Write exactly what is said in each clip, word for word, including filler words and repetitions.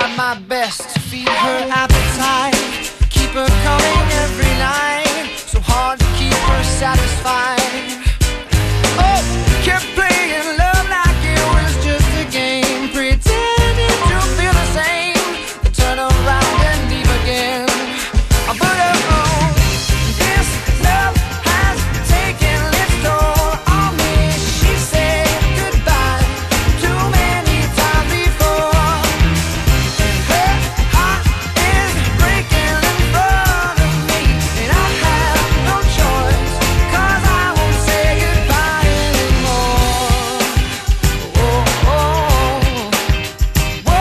try my best to feed her appetite, keep her coming every night, so hard to keep her satisfied. Oh, kept playing love like it was just a game, pretending to feel the same, then turn around and leave again. But oh, this love has taken its toll on me. She said goodbye too many times before, and her heart is breaking in front of me, and I have no choice, 'cause I won't say goodbye anymore. Oh, oh, whoa,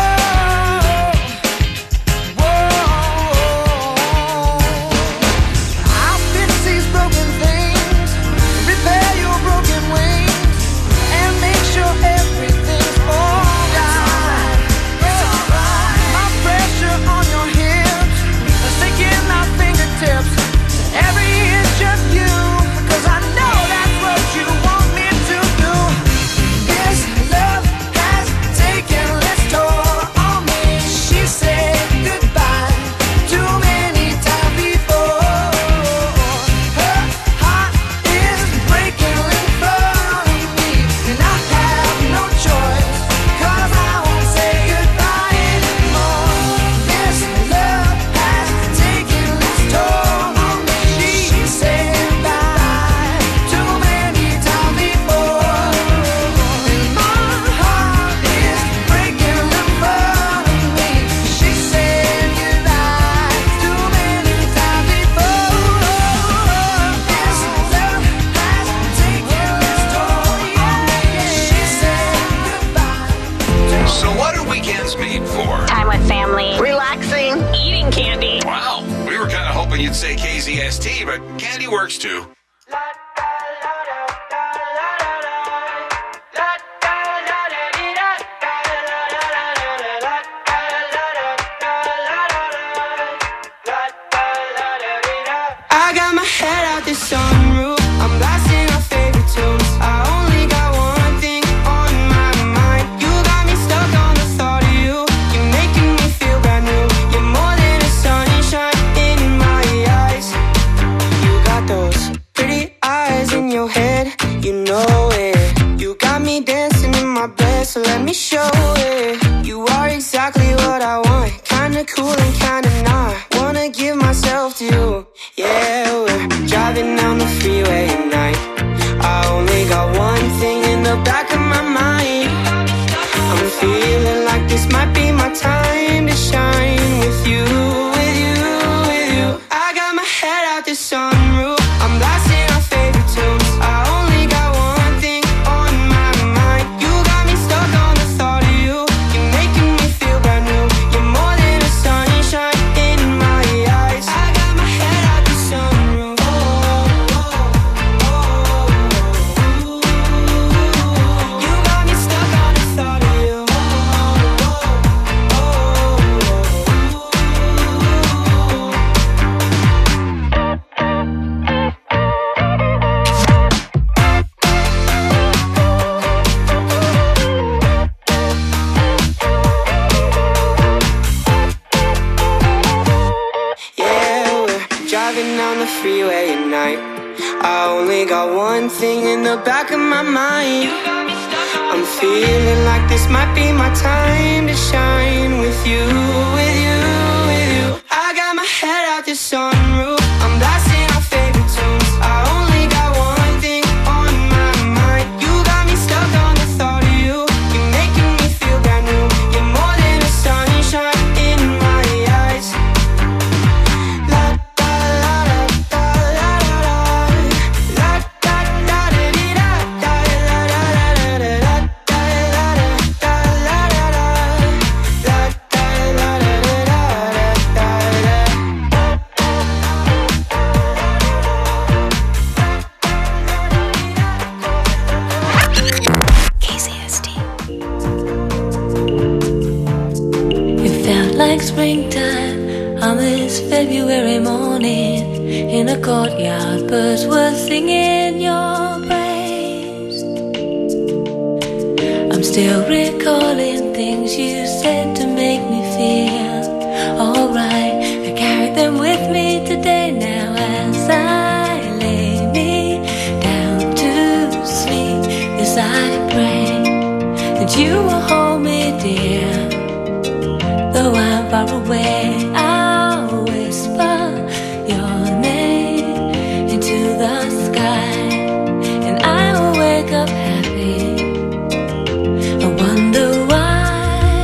whoa. I'll fix these broken things, repair your broken wings, and make sure everything's alright. My pressure on your hips, sinking my fingertips, every inch of you, 'cause I know that's what you want me to do. This love has taken its toll on me. She said goodbye too many times before. Her heart is breaking in front of me, and I have no choice, 'cause I won't say goodbye anymore. This love has taken its toll on me. She said goodbye too many times before, and my heart is breaking in front of me. She said goodbye too many times before. This love has taken its toll on me. She said goodbye. So what are weekends made for? Time with family. Relaxing. Eating candy. Wow, we were kind of hoping you'd say K Z S T, but candy works too. I got my head out the sunroof, I'm blasting our favorite tunes. I only got one thing on my mind. You got me stuck on the thought of you. You're making me feel brand new. You're more than a sunshine in my eyes. You got those pretty eyes in your head, you know it. You got me dancing in my bed, so let me show it. You are exactly what I want, kinda cool and kinda not. Wanna give myself to you. Yeah, we're driving down the freeway at night. I only got one thing in the back of my mind. I'm feeling like this might be my time to shine with you, with you, with you. I got my head out the sunroof, I'm blasting our favorite tunes. I only got one thing on my mind. You got me stuck on the thought of you. You're making me feel brand new. You're more than a sunshine in my eyes. I got my head out the sunroof. Oh, oh, oh, oh. You got me stuck on the thought of you. Oh, oh, oh, yeah, we're driving down the freeway at night. I only got one thing in the back of my mind. I'm feeling like this might be my time to shine with you, with you, with you. I got my head out the sunroof, I'm blasting our favorite tunes. I only got one thing on my mind. You got me stuck on the thought of you. You're making me feel brand new. You're more than a sunshine in my eyes. La da la da da la la la. La da da da dee da da la la la la la. Da la la da la la la. La da la la da da da da. K Z S T. It felt like springtime on this February morning. In a courtyard, birds were singing your praise. I'm still recalling things you said to make me feel far away, I'll whisper your name into the sky, and I will wake up happy. I wonder why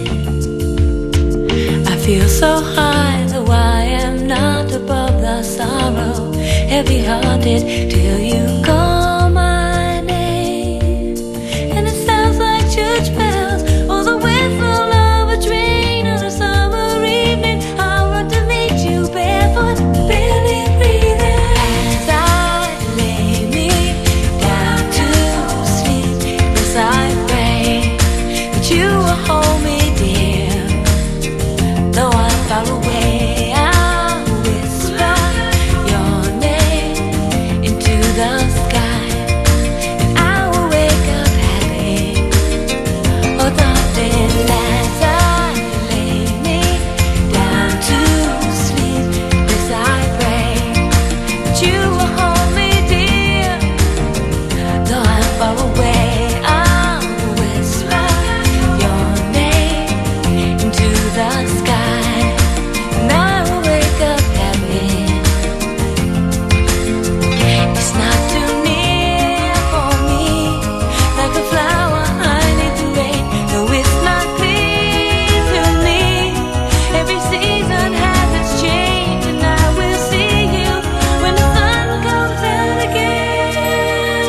I feel so high, though I am not above the sorrow, heavy-hearted till you call my name, and it sounds like church bells or the whistle of a train on a summer evening. I run to meet you barefoot, barely breathing, as I lay me down to sleep. Yes, I pray that you will hold me dear, though I'm far away. I'll whisper your name into the sky, and I will wake up happy. Oh, darling, as I lay me down to sleep, yes, I pray that you will hold me dear, though I'm far away. I'll whisper your name into the sky, and I will wake up happy. It's not too near for me, like a flower hiding the rain. No, it's not clear to me. Every season has its change, and I will see you when the sun comes out again.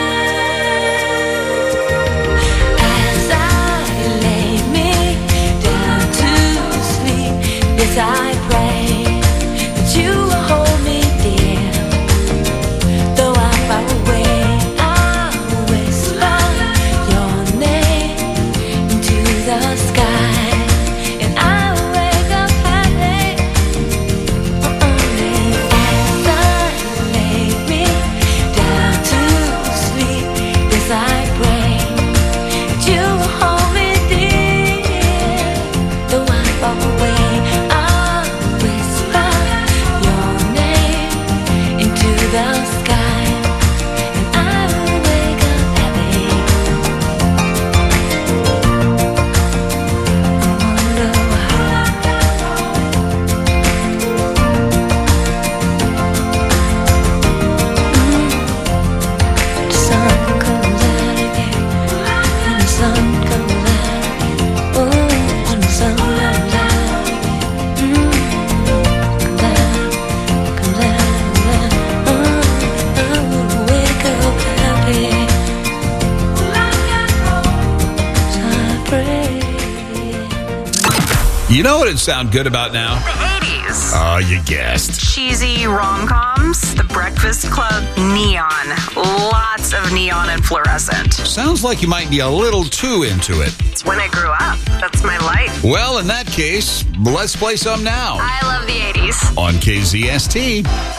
As I lay me down to sleep, yes, I pray that you will hold me dear, though I'm far away. I'll whisper your name into the sky, and I will wake up happy. Only as I lay me down to sleep, yes, I pray that you will hold me dear, though I'm far away. I'll whisper your name into the sky, and I will wake up happy. I wonder why. The sun comes out again, and the sun comes out again. Oh, when the sun comes out again, mm, comes out, comes out, comes out. Oh, I will wake up happy. So I pray. You know what it'd sound good about now? The eighties. Oh, you guessed. Cheesy rom-coms, The Breakfast Club, neon. Lots of neon and fluorescent. Sounds like you might be a little too into it. It's when I grew up. That's my life. Well, in that case, let's play some now I love the eighties. on K Z S T.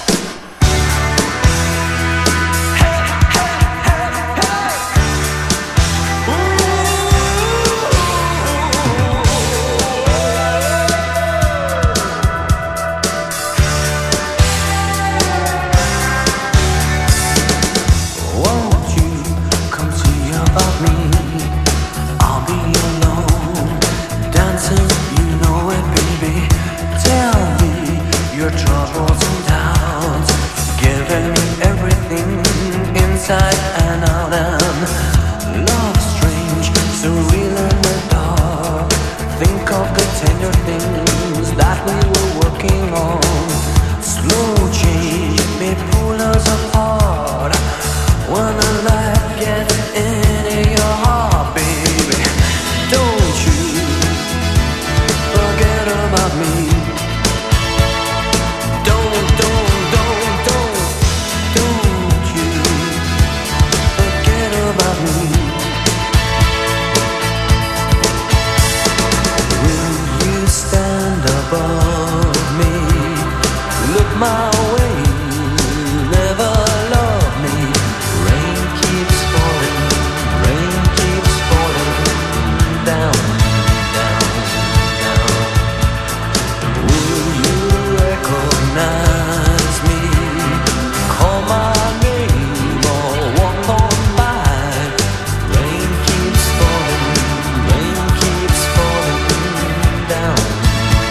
Won't you come see about me? I'll be alone, dancing, you know it, baby. Tell me your troubles and doubts, giving me everything inside and out. And love strange, so real in the dark. Think of the tender things that we were working on. Slow change may pull us apart. When the light gets into your heart, baby, don't you forget about me. Don't, don't, don't, don't, don't you forget about me. Will you stand above me? Look my way, never love me. Rain keeps falling, rain keeps falling down, down, down. Will you recognize me? Call my name or walk on by. Rain keeps falling, rain keeps falling down,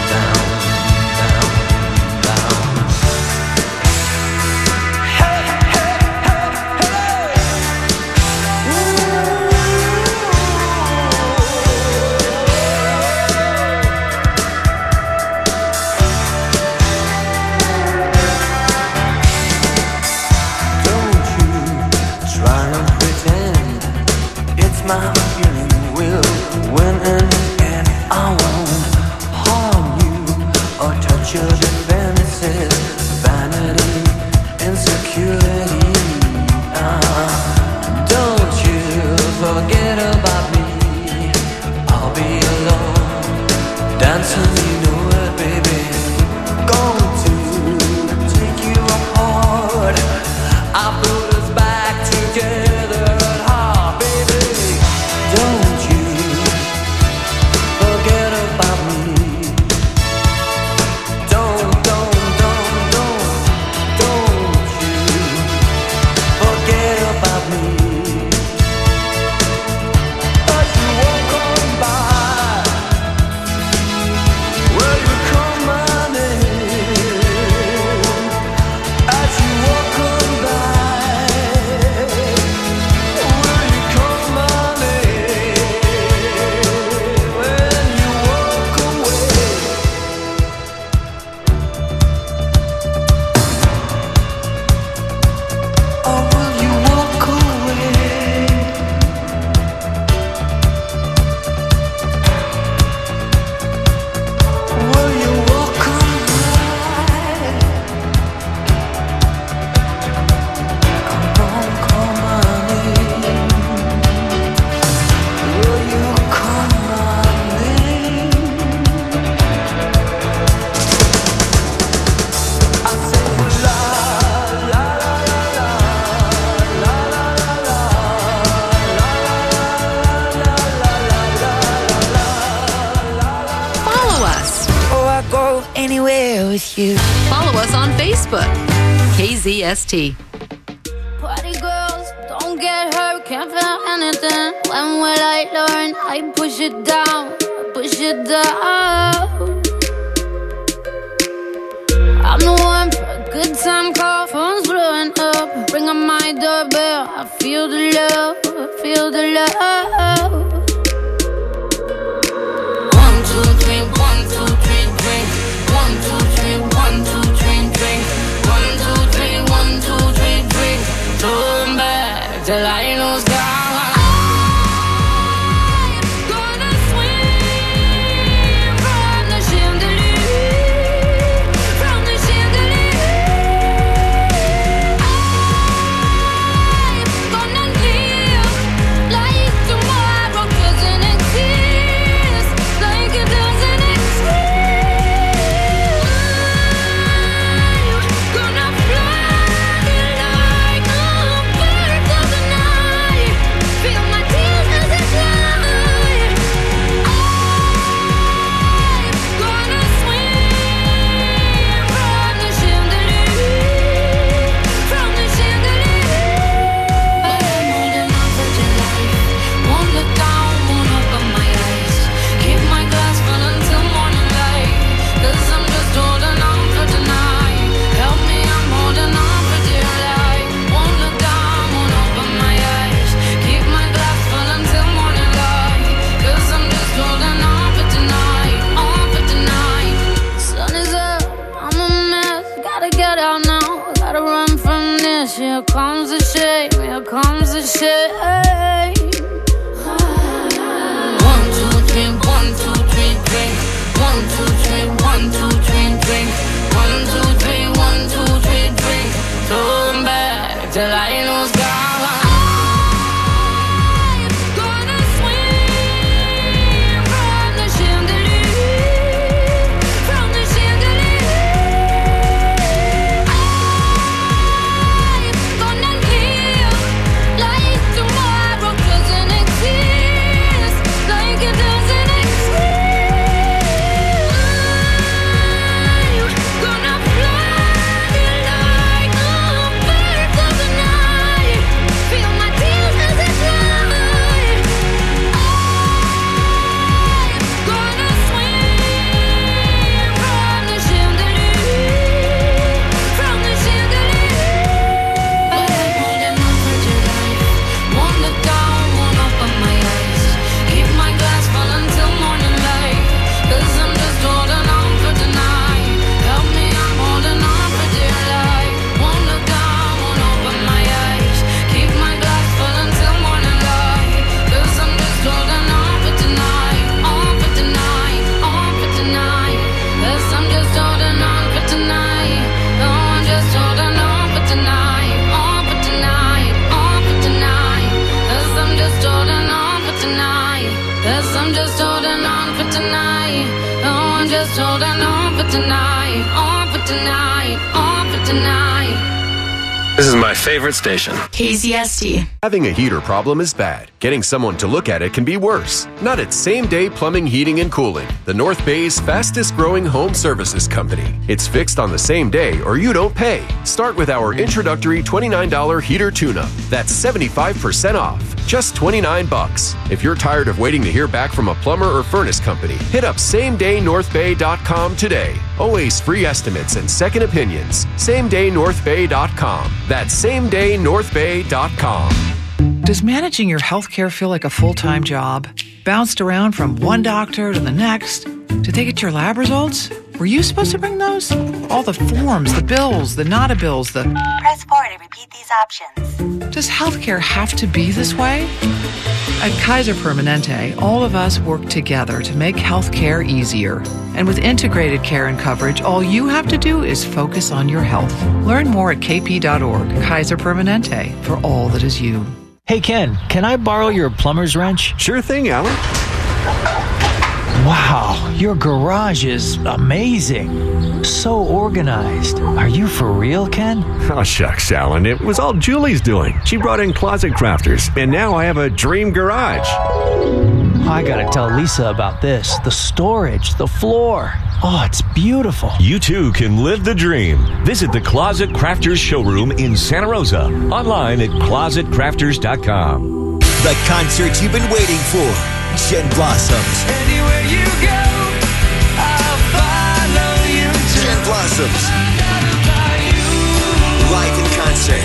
your defenses, vanity, insecurity. Uh, don't you forget about me. I'll be alone, dancing, you know it, baby. Going to take you apart. I put us back together at heart, baby. Don't you forget about me. Don't, don't, don't, don't, don't you forget about me. As you walk on by, will you call my name? As you walk on by, will you call my name? When you walk away, or will you walk away? Will you walk away? Come on, call my name. Will you call my name? I say la la la la la la la la Follow us. Oh, I go anywhere with you. Follow us on Facebook. K Z S T. Party girls, don't get hurt, can't feel anything. When will I learn? I push it down, push it down. I'm the one for a good time call, phone's blowing up. Ring on my doorbell, I feel the love, I feel the love. One, two, three, one, two, three, drink. One, two, three, one, two, three, drink. One, two, three, one, two, three, drink. Turn back till I lose God. I'm gonna swim from the chandelier, from the chandelier. I'm gonna live like tomorrow doesn't exist, like it doesn't exist. I'm gonna fly like a bird of the night. Feel my tears as they fly. I'm gonna swim from the chandelier, from the chandelier. But I'm holding on for dear life. Won't look down, won't open my eyes. Keep my glass full until morning light. 'Cause I'm just holding on for tonight. Help me, I'm holding on for dear life. Won't look down, won't open my eyes. Keep my glass full until morning light. 'Cause I'm just holding on for tonight, on for tonight. Sun is up, I'm a mess. Gotta get out now, gotta run from this. Here comes the shame, here comes the shame. One, two, three, one, two, three, drink. One, two, three, one, two, three, drink. One, two, three, one, two, three, drink. Turn back till I lose God. I'm gonna swim from the chandelier, from the chandelier. I'm gonna live like tomorrow for tonight, on for tonight, on for tonight. This is my favorite station. K Z S T. Having a heater problem is bad. Getting someone to look at it can be worse. Not at Same Day Plumbing, Heating, and Cooling, the North Bay's fastest growing home services company. It's fixed on the same day or you don't pay. Start with our introductory twenty-nine dollars heater tune-up. That's seventy-five percent off. Just twenty-nine bucks. If you're tired of waiting to hear back from a plumber or furnace company, hit up same day north bay dot com today. Always free estimates and second opinions. same day north bay dot com. That's same day north bay dot com. Does managing your health care feel like a full-time job? Bounced around from one doctor to the next? Did they get your lab results? Were you supposed to bring those? All the forms, the bills, the nada bills, the... Press four to repeat these options. Does healthcare have to be this way? At Kaiser Permanente, all of us work together to make healthcare easier. And with integrated care and coverage, all you have to do is focus on your health. Learn more at k p dot org. Kaiser Permanente, for all that is you. Hey, Ken, can I borrow your plumber's wrench? Sure thing, Alan. Wow, your garage is amazing. So organized. Are you for real, Ken? Oh, shucks, Alan. It was all Julie's doing. She brought in Closet Crafters, and now I have a dream garage. I gotta tell Lisa about this. The storage, the floor. Oh, it's beautiful. You too can live the dream. Visit the Closet Crafters showroom in Santa Rosa. Online at closet crafters dot com. The concert you've been waiting for. Jen Blossoms. Anywhere you go, I'll follow you. Jen Blossoms. Live in concert.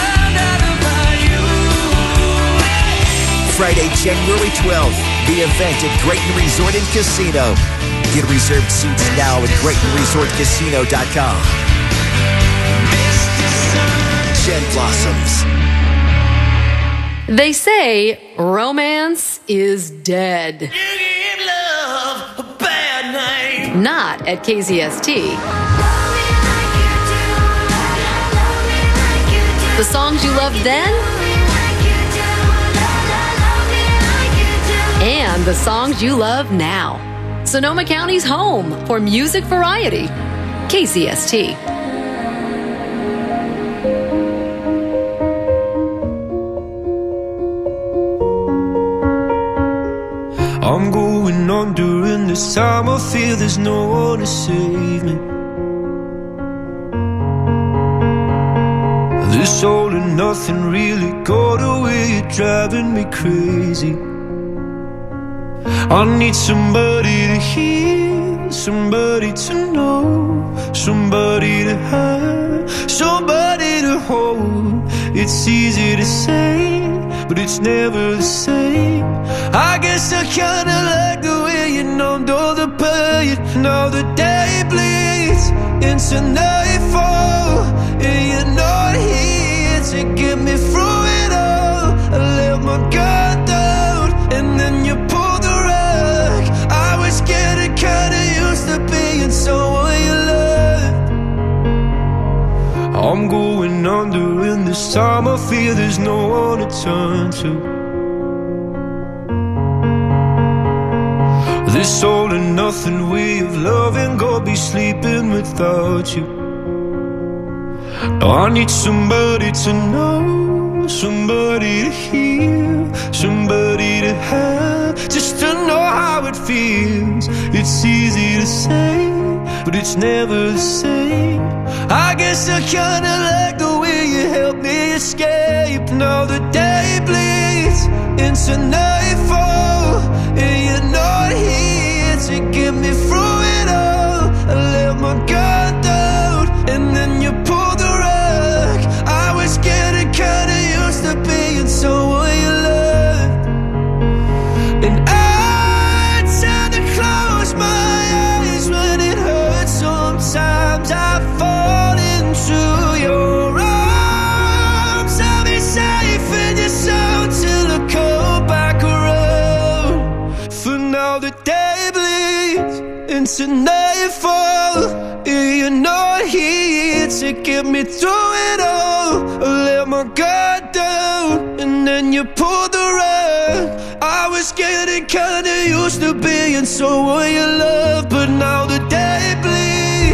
Friday, January twelfth. The event at Grayton Resort and Casino. Get reserved seats now at Grayton Resort Casino dot com. Jen Blossoms. They say romance is dead. You give love a bad name. Not at K Z S T. The songs you loved then and the songs you love now. Sonoma County's home for music variety. K Z S T. I'm going under, and this time I feel there's no one to save me. This all and nothing really got away, you're driving me crazy. I need somebody to hear, somebody to know, somebody to have, somebody to hold. It's easy to say, but it's never the same. I guess I kinda like the way you numbed all the pain. Now the day bleeds into nightfall, and you're not here to get me through it all. I let my guard down, and then you pulled the rug. I was getting kinda used to being someone you loved. I'm going under, and this time I feel there's no one to turn to. This all and nothing way of loving, go be sleeping without you. Now I need somebody to know, somebody to hear, somebody to have, just to know how it feels. It's easy to say, but it's never the same. I guess I kinda like the way you help me escape. Now the day bleeds into nightfall, and you're not here to get me through it all. I let my guard down, and then you pulled the rug. I was getting kinda used to being someone you loved, and I tend to close my eyes when it hurts. Sometimes I fall into your arms. I'll be safe in your sound till I come back around. For now the day bleeds into nightfall, and you're not here to get me through it all. I let my guard down, and then you pulled the rug. I was getting kinda used to being someone you love, but now the day bleeds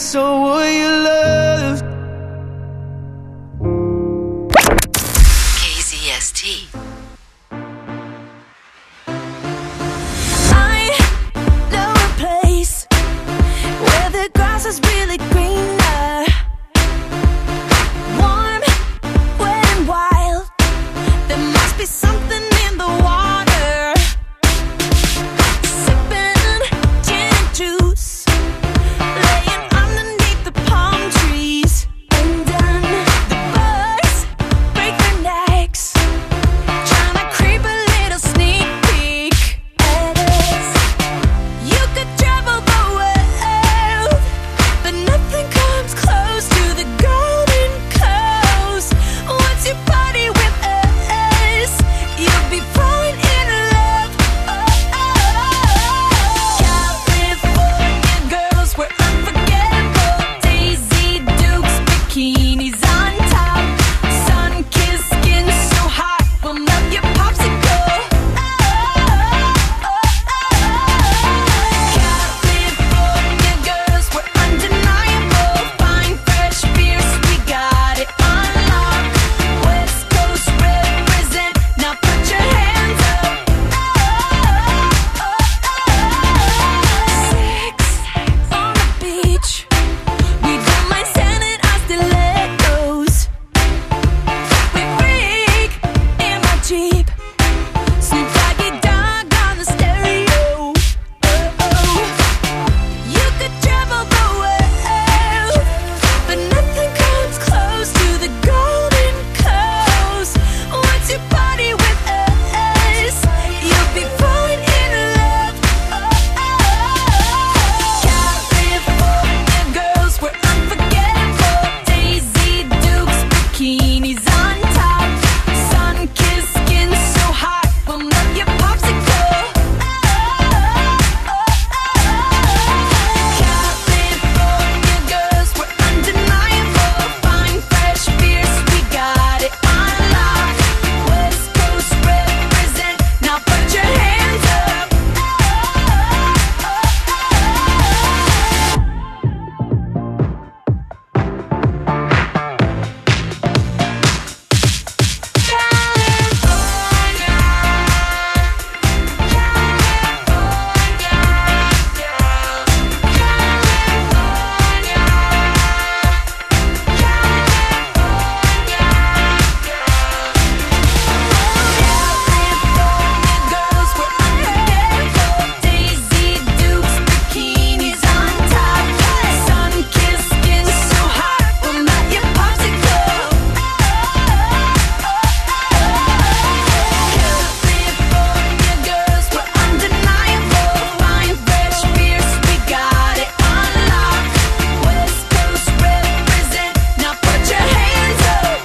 so will you love? K Z S T. I know a place where the grass is really greener, warm, wet and wild. There must be something in the water. Sipping gin and juice, laying underneath the palm trees. And then the birds break their necks, trying to creep a little sneak peek at us. You could travel the world, but nothing comes close to the Golden Coast. Once you party with us, you'll be falling in love. Oh, oh. California girls were unforgettable. Daisy Dukes, bikinis on top, sun-kissed skin so hot will melt your popsicle. California girls were undeniable. Fine, fresh beers, we got it on lock. West Coast represent, now put your hands up. Sex on the beach, we don't mind standing our stilettos. We freak in my Jeep, Snoop Doggy Dogg on the stereo. Oh, oh. You could travel the world, but nothing comes close to the Golden Coast. Once you party with us, you'll be falling in love. Oh, oh. California girls were unforgettable. Daisy Dukes, bikinis on top, sun-kissed skin so hot will melt your popsicle. California girls were undeniable. Fine, fresh beers, we got it on lock. West Coast represent, now put your hands up. Girls were unforgettable. Daisy Dukes, bikinis on top, sun-kissed skin so hot will melt your popsicle. California girls were undeniable. Fine, fresh beers, we got it on lock. West Coast represent, now put your hands up.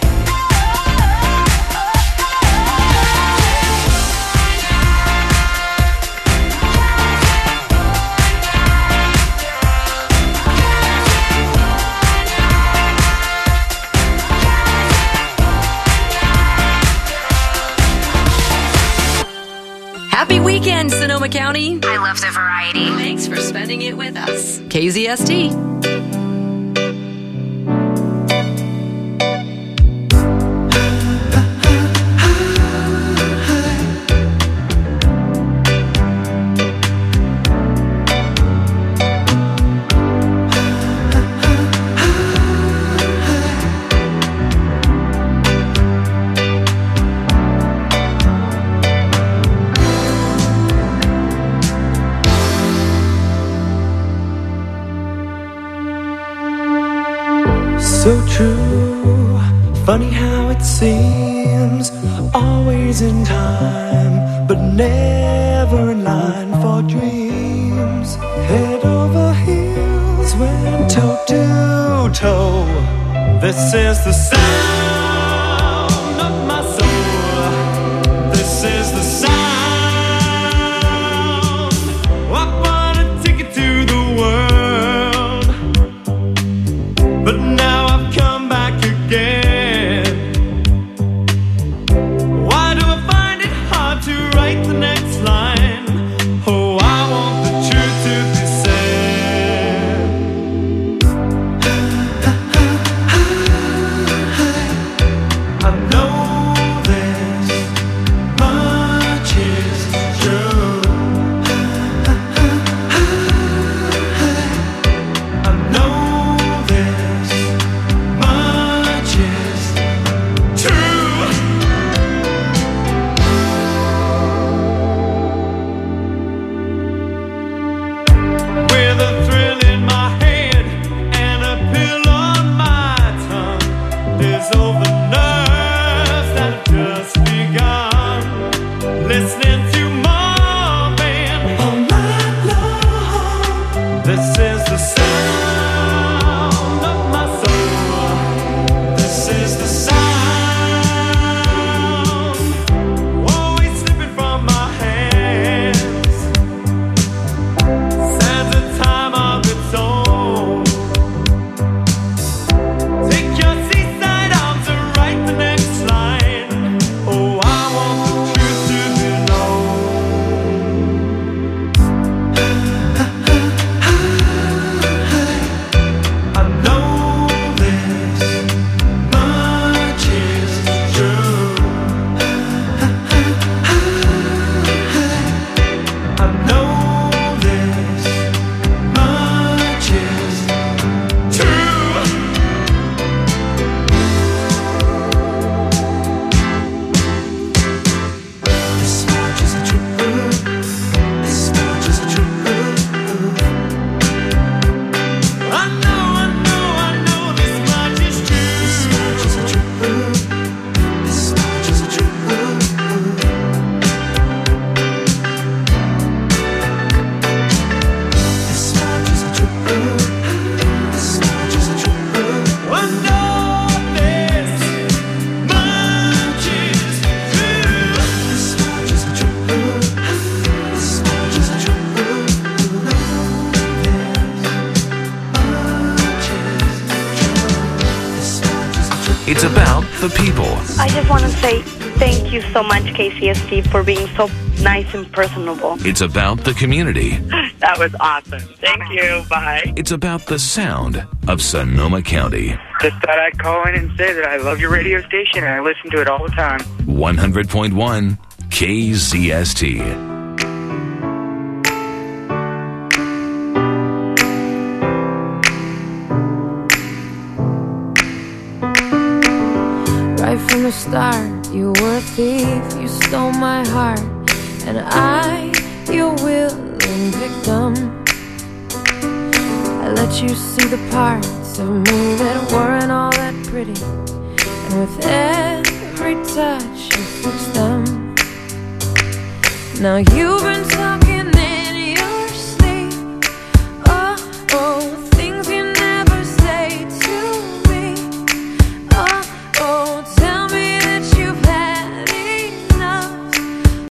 Happy weekend, Sonoma County. I love the variety. Thanks for spending it with us. K Z S T. So true, funny how it seems, always in time, but never in line for dreams. Head over heels, went toe to toe. This is the sound of my soul. This is the sound. I wanna take it to the world, but now I've come back again. Why do I find it hard to write the next line? Oh, I want the truth to be said. It's about the people. I just want to say thank you so much, K C S T, for being so nice and personable. It's about the community. That was awesome. Thank you. Bye. It's about the sound of Sonoma County. Just thought I'd call in and say that I love your radio station and I listen to it all the time. one hundred point one K C S T. Right from the start, you were a thief, you stole my heart, and I, your willing victim. I let you see the parts of me that weren't all that pretty, and with every touch you fixed them. Now you've been telling